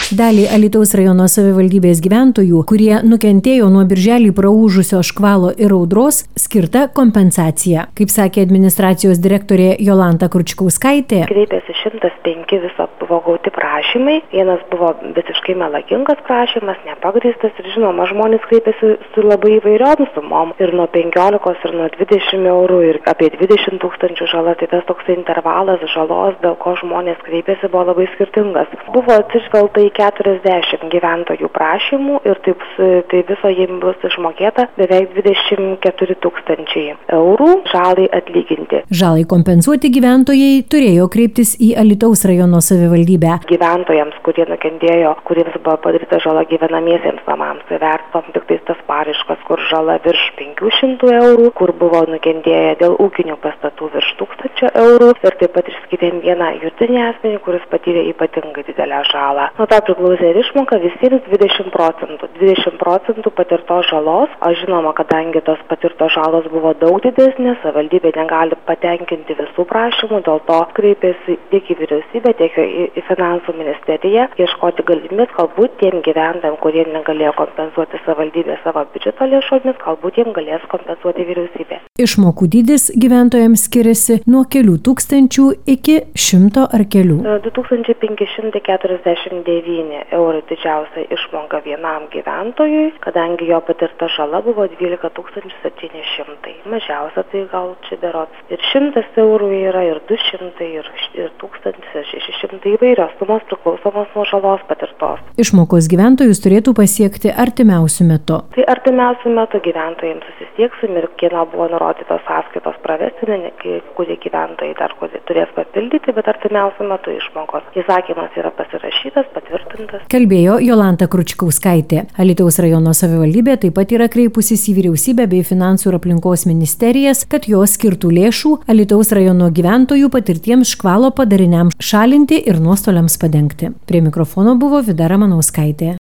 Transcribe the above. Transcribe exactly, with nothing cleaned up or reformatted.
Dalį Alytaus rajono savivaldybės gyventojų, kurie nukentėjo nuo birželį praūžusio škvalo ir audros, skirta kompensacija. Kaip sakė administracijos direktorė Jolanta Kručkauskaitė, kreipėsi šimtas penki viso buvo gauti prašymai. Vienas buvo visiškai melagingas prašymas, nepagrįstas ir žinoma, žmonės kreipėsi su labai įvairiom sumom ir nuo penkiolikos ir nuo dvidešimt eurų ir apie dvidešimt tūkstančių žala. Tai tas toks intervalas žalos, dėl ko žmonės kreipėsi, buvo labai skirtingas. Buvo atsižvelgta į keturiasdešimt gyventojų prašymų ir taip, tai viso jiems bus išmokėta beveik dvidešimt keturi tūkstančiai eurų žalai atlyginti. Žalai kompensuoti gyventojai turėjo kreiptis į Alytaus rajono savivaldybę. Gyventojams, kurie nukentėjo, kuriems buvo padaryta žala gyvenamiesiems namams, įvertinom tik tais tas paraiškas, kur žala virš penkių šimtų eurų, kur buvo nukentėję dėl ūkinių pastatų virš tūkstančio eurų ir taip pat išskyrėm vieną juridinį asmenį, kuris patyrė ypatingai didelę žalą. Nuo to priklausė ir išmoka visiems dvidešimt procentų. dvidešimt procentų patirtos žalos, o žinoma, kadangi tos patirtos žalos buvo daug didesnės, savivaldybė negali patenkinti visų prašymų, dėl to kreipėsi tiek į vyriausybę, tiek į, į finansų ministeriją, ieškoti galimybės, galbūt tiem gyventojam, kurie negalėjo kompensuoti savivaldybė savo biudžeto lėšomis, galbūt jiem galės kompensuoti vyriausybė. Išmokų dydis gyventojams skiriasi nuo kelių tūkstančių iki šimto ar kelių. du tūkstančiai penki šimtai keturiasdešimt devyni eurų didžiausia išmoka vienam gyventojui, kadangi jo patirta žala buvo dvylika tūkstančių septyni šimtai. Mažiausia tai gal čia berods ir šimtas eurų yra, ir du šimtai, ir, ir tūkstantis, ir šeši šimtai, įvairios sumos priklausomos nuo žalos patirtos. Išmokos gyventojus turėtų pasiekti artimiausiu metu. Tai artimiausiu metu gyventojams susisieksim ir kieno buvo nurodytos sąskaitos pravesti, kurie gyventojai dar turės papildyti, bet artimiausiu metu išmokos. Įsakymas yra pasirašytas, patvirtintas. Kalbėjo Jolanta Kručkauskaitė. Alytaus rajono savivaldybė taip pat yra kreipusis į vyriausybę bei finansų ir aplinkos ministerijas, kad jos skirtų lėšų Alytaus rajono gyventojų patirtiems škvalo padariniams šalinti ir nuostoliams padengti. Prie mikrofono buvo Vida Ramanauskaitė.